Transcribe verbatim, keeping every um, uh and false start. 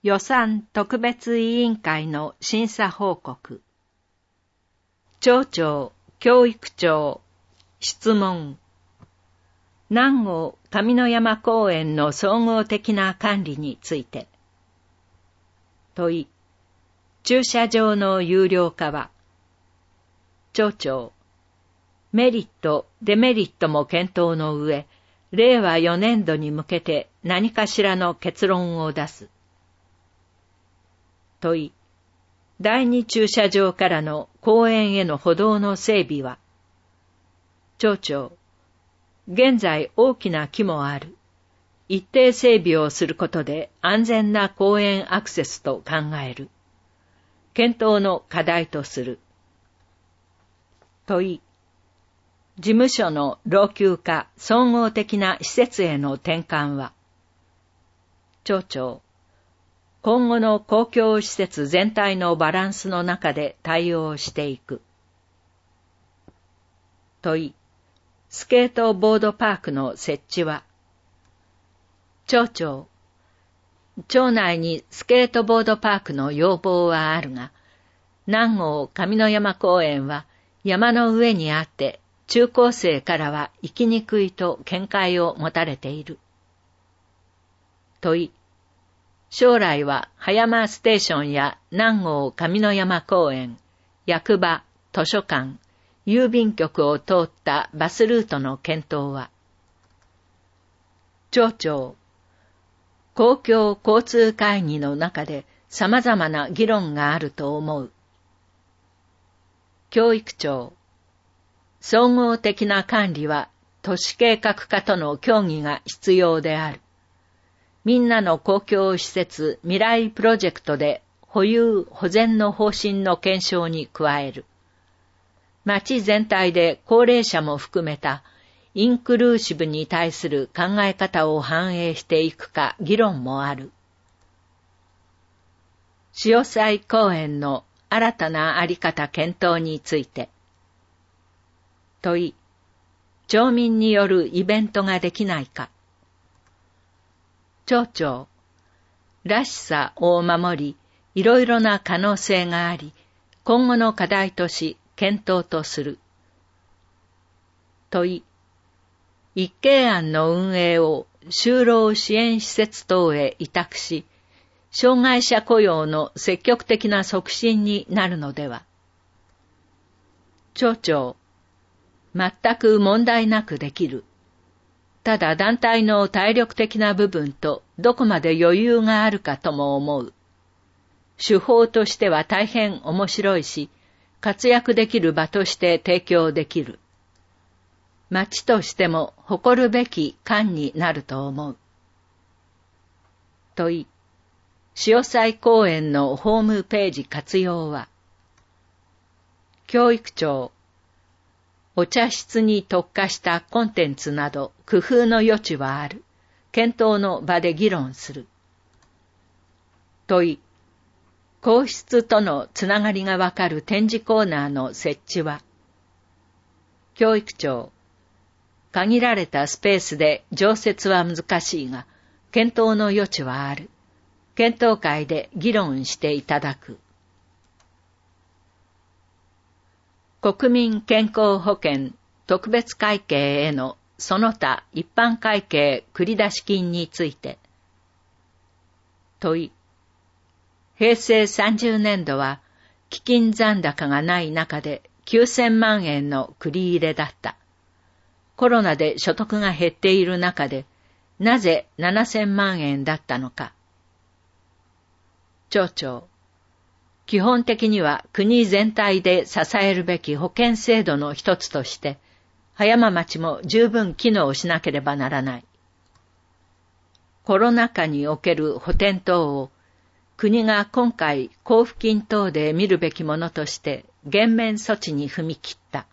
予算特別委員会の審査報告。町長、教育長、質問。南郷上山公園の総合的な管理について。問い。駐車場の有料化は。町長。メリット、デメリットも検討の上、れいわよねんどに向けて何かしらの結論を出す。問い。第二駐車場からの公園への歩道の整備は。町長。現在大きな木もある。一定整備をすることで安全な公園アクセスと考える。検討の課題とする。問い。事務所の老朽化、総合的な施設への転換は。町長。今後の公共施設全体のバランスの中で対応していく。問い。スケートボードパークの設置は。町長。町内にスケートボードパークの要望はあるが、南郷上山公園は山の上にあって、中高生からは行きにくいと見解を持たれている。問い。将来は葉山ステーションや南郷上山公園、役場、図書館、郵便局を通ったバスルートの検討は。町長。公共交通会議の中で様々な議論があると思う。教育長。総合的な管理は都市計画課との協議が必要である。みんなの公共施設未来プロジェクトで保有保全の方針の検証に加える。町全体で高齢者も含めたインクルーシブに対する考え方を反映していくか議論もある。潮騒公園の新たなあり方検討について。問い。町民によるイベントができないか。町長。らしさを守り、いろいろな可能性があり、今後の課題とし、検討とする。問い。一軒案の運営を就労支援施設等へ委託し、障害者雇用の積極的な促進になるのでは。町長。全く問題なくできる。ただ団体の体力的な部分とどこまで余裕があるかとも思う。手法としては大変面白いし、活躍できる場として提供できる。町としても誇るべき館になると思う。問い。潮騒公園のホームページ活用は。教育長。お茶室に特化したコンテンツなど工夫の余地はある。検討の場で議論する。問い。皇室とのつながりがわかる展示コーナーの設置は。教育長。限られたスペースで常設は難しいが、検討の余地はある。検討会で議論していただく。国民健康保険特別会計へのその他一般会計繰出金について。問い。平成さんじゅうねんどは基金残高がない中できゅうせんまんえんの繰り入れだった。コロナで所得が減っている中で、なぜななせんまんえんだったのか。町長。基本的には国全体で支えるべき保険制度の一つとして、葉山町も十分機能しなければならない。コロナ禍における補填等を、国が今回交付金等で見るべきものとして、減免措置に踏み切った。